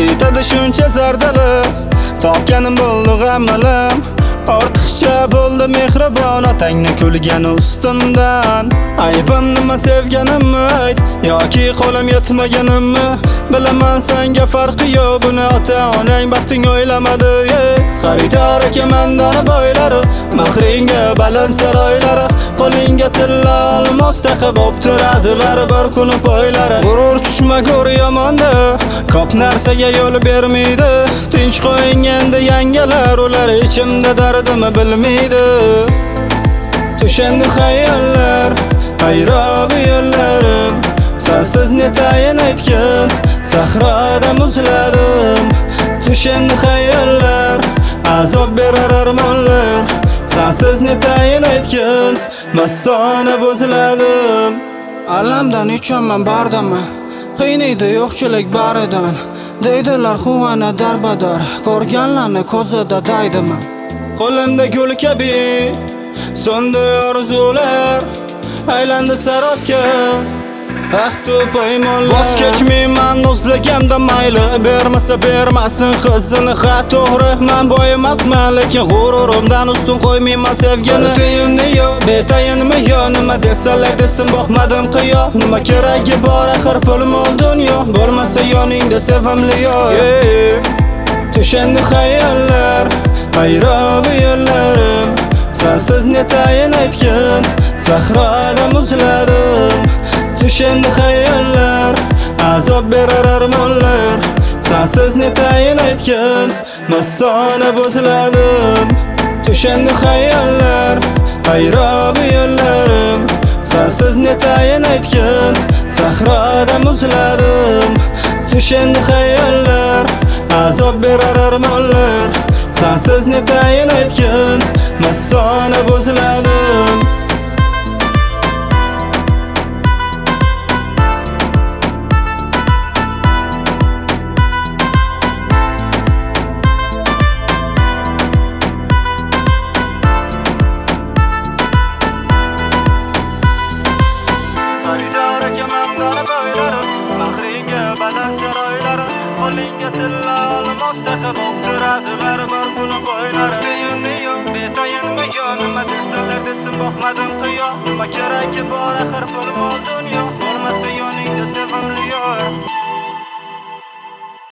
yetadi shuncha zardalar. Topganim bo'ldi g'amalim, ortiqcha bo'ldi mehribon otangni kulgani ustimdan. Aybim nima, sevganimmi ayt yoki qo'lim yetmaganimmi? Bilaman senga farqi yo'q buni, ota-onang baxting o'ylamadi. Xaridor aka mendan boylari, mahringa baland saroylari, qo'lingga tilla olmos taqib o'ptiradilar bir kuni poylari. G'urur tushma ko'r yomonda, ko'p narsaga yo'l bermaydi. Tinch qo'ying endi yangalar, ular ichimda dardimni bilmaydi. Tushendi xayollar, hayrob yo'llarim, sensiz netayin aytgan sahroda muzladim. Tushendi xayollar, azob berar armonlar, sensiz netayin aytgan mastona buzladim. Alamdan ichaman bardaman, qiynaydi yo'qchilik baridan. Deydilar xuvana darbador, ko'rganlarni ko'zida daydiman. Qo'limda gul kabi so'ndi orzular, aylandi sarobga ahdu poymonlar. Voz kechmayman o'zlagamda mayli, bermasa bermasin qizini. Ha to'g'ri, men boyimasman, lekin g'ururimdan ustun qo'ymayman sevgini. Tiyinni yo'q, betayinmi yo'q, nima desalar desin boqmadim qiyo. Nima keragi bor axir pul mol dunyo, bo'lmasa yoningda sevimli yo'q. Tushendi xayollar, hayrob yo'llarim, sensiz netayin aytgan sahroda muzladim. Tushendi xayollar, azob berar armonlar, sensiz netayin aytgan mastona buzladim. Tushendi xayollar, hayrob yo'llarim, sensiz netayin aytgan sahroda muzladim. Tushendi xayollar, azob berar armonlar, sensiz netayin aytgan mastona buzladim. Qo'lingga tilla olmos taqib o'ptiradilar bir kuni poylari. Tiyinni yo'q, betayinmi yo'q, nima desalar desin boqmadim qiyo. Nima keragi bor axir pul mol dunyo, bo'lmasa yoningda